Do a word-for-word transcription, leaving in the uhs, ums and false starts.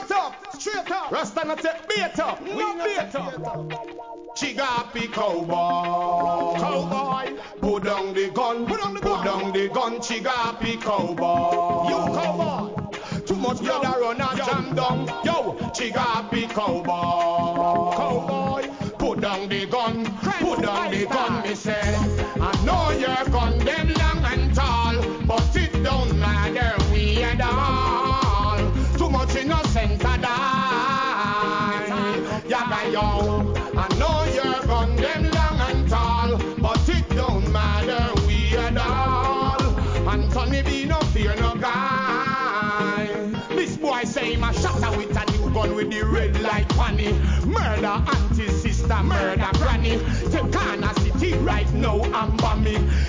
Straight up, straight up. Rasta not take bait up. We no bait up. Chigapi cowboy, cowboy. Put down the gun, put down the gun, put down the gun. Chigapi cowboy, you cowboy. Too much blood a run and jam down. Yo, Chigapi cowboy, cowboy. Put down the gun, put down the gun. Me say, I know your gun them long and tall, but it don't matter we at all. Too much innocent a die. Yaga yo, I know your gun them long and tall, but it don't matter we at all. Anthony B no fear no guy. This boy say him a shatter with a new gun with the red like funny. Murder auntie, sister, murder granny. Take Ghana City right now and bomb me.